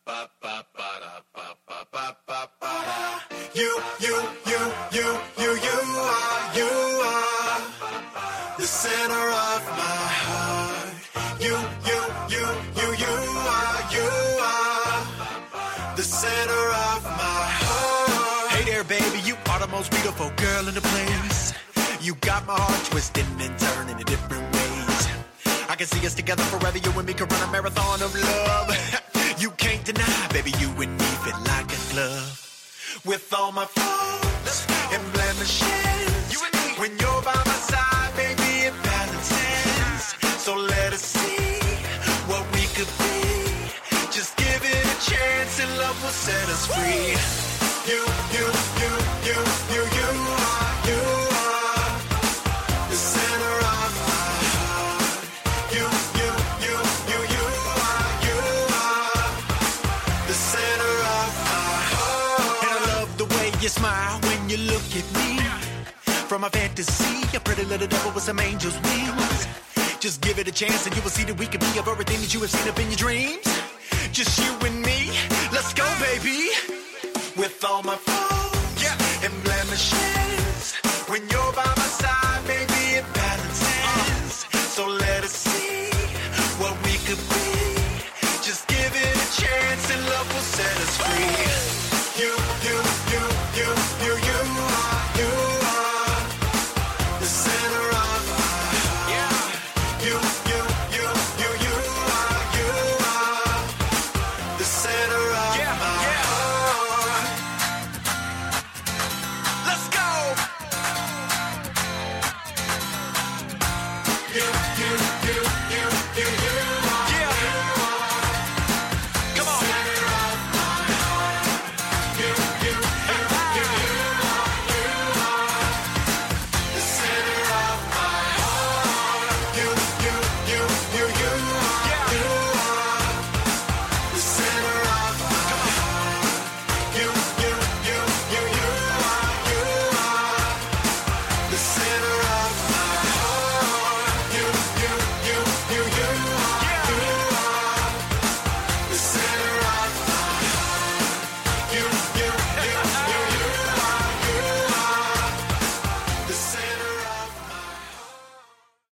You are the center of my heart. You are the center of my heart. Hey there, baby, you are the most beautiful girl in the place. You got my heart twisting and turning in different ways. I can see us together forever, you and me can run a marathon of love. You can't deny, baby, you and me fit like a glove. With all my flaws and blemishes, you and me. When you're by my side, baby, it balances. So let us see what we could be. Just give it a chance and love will set us free. You are the center of my heart. You are the center of my heart. And I love the way you smile when you look at me. From a fantasy, a pretty little devil with some angel's wings. Just give it a chance and you will see that we can be of everything that you have seen up in your dreams. Just you and me, let's go, baby. With all my flaws and blemishes, when you're by my side.